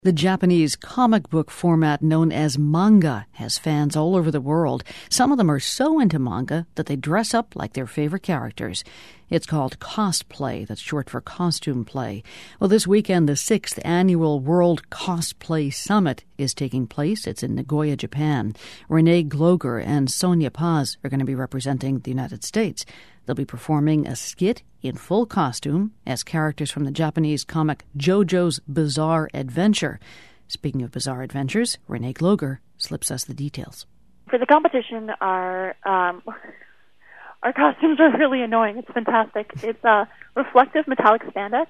The Japanese comic book format known as manga has fans all over the world. Some of them are so into manga that they dress up like their favorite characters. It's called cosplay, that's short for costume play. Well, this weekend, the 6th annual World Cosplay Summit is taking place. It's in Nagoya, Japan. Renee Gloger and Sonia Paz are going to be representing the United States. They'll be performing a skit in full costume as characters from the Japanese comic JoJo's Bizarre Adventure. Speaking of bizarre adventures, Renee Gloger slips us the details. For the competition, our costumes are really annoying. It's fantastic. It's reflective metallic spandex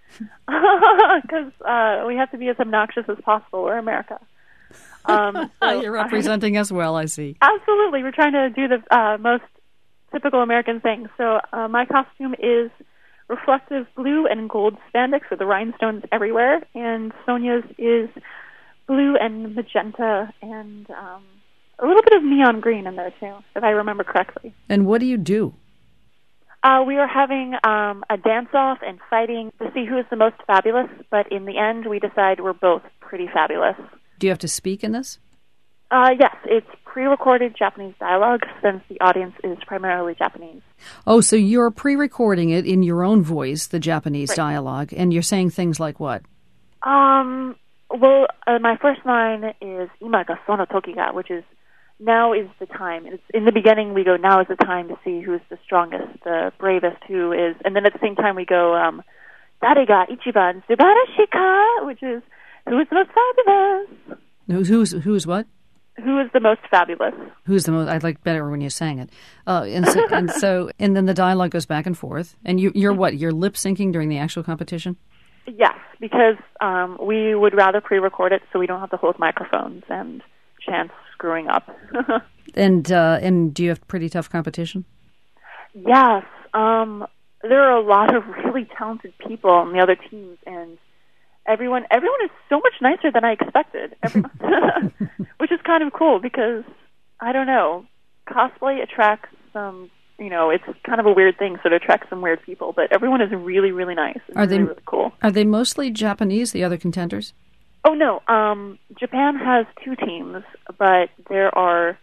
because we have to be as obnoxious as possible. We're America. You're representing us well, I see. Absolutely. We're trying to do the most typical American thing. So my costume is reflective blue and gold spandex with the rhinestones everywhere, and Sonia's is blue and magenta and a little bit of neon green in there too, if I remember correctly. And what do you do? We are having a dance-off and fighting to see who is the most fabulous, but in the end we decide we're both pretty fabulous. Do you have to speak in this? Yes, it's pre-recorded Japanese dialogue since the audience is primarily Japanese. Oh, so you're pre-recording it in your own voice, the Japanese dialogue, and you're saying things like what? Well, my first line is "Ima ga sono toki ga," which is now is the time. It's, in the beginning, we go, now is the time to see who's the strongest, the bravest, who is, and then at the same time we go, "Dare ga ichiban subarashi ka," which is who is the most fabulous. Who's what? Who is the most fabulous? Who's the most? I like better when you sang it. And then the dialogue goes back and forth. And you're what? You're lip syncing during the actual competition? Yes, because we would rather pre-record it so we don't have to hold microphones and chance screwing up. And do you have pretty tough competition? Yes, there are a lot of really talented people on the other teams, and everyone is so much nicer than I expected. Which is kind of cool because, I don't know, cosplay attracts some, it's kind of a weird thing, so it attracts some weird people, but everyone is really, really nice. It's really cool. Are they mostly Japanese, the other contenders? Oh, no. Japan has 2 teams, but there are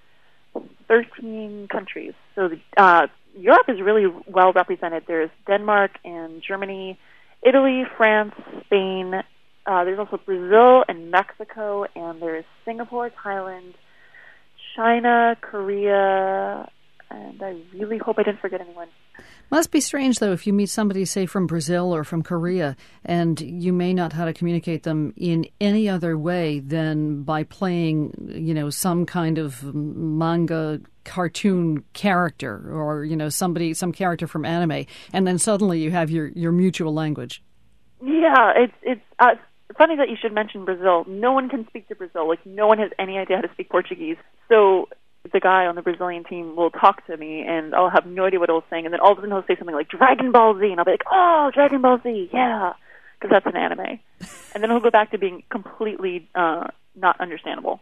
13 countries. So Europe is really well represented. There's Denmark and Germany, Italy, France, Spain. There's also Brazil and Mexico, and there's Singapore, Thailand, China, Korea, and I really hope I didn't forget anyone. Must be strange, though, if you meet somebody, say, from Brazil or from Korea, and you may not how to communicate them in any other way than by playing, some kind of manga cartoon character or, some character from anime, and then suddenly you have your mutual language. Yeah, it's funny that you should mention Brazil. No one can speak to Brazil. Like, no one has any idea how to speak Portuguese. So the guy on the Brazilian team will talk to me, and I'll have no idea what he'll saying, and then all of a sudden he'll say something like Dragon Ball Z, and I'll be like, oh, Dragon Ball Z, yeah, because that's an anime. And then he'll go back to being completely not understandable.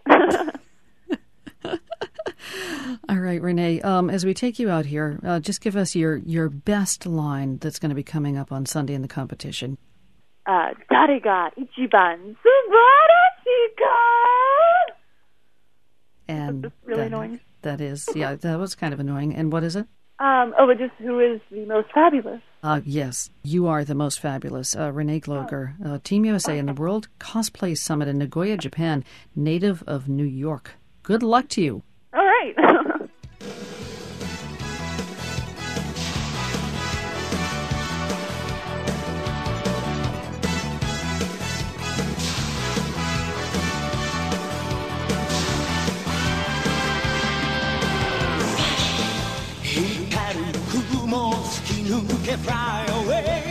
All right, Renee, as we take you out here, just give us your best line that's going to be coming up on Sunday in the competition. Dare ga ichiban subarashi ka? And that's really annoying. That is, yeah, that was kind of annoying. And what is it? But just who is the most fabulous? Yes, you are the most fabulous. Renee Gloger, Team USA in the World Cosplay Summit in Nagoya, Japan, native of New York. Good luck to you. All right. Fly away.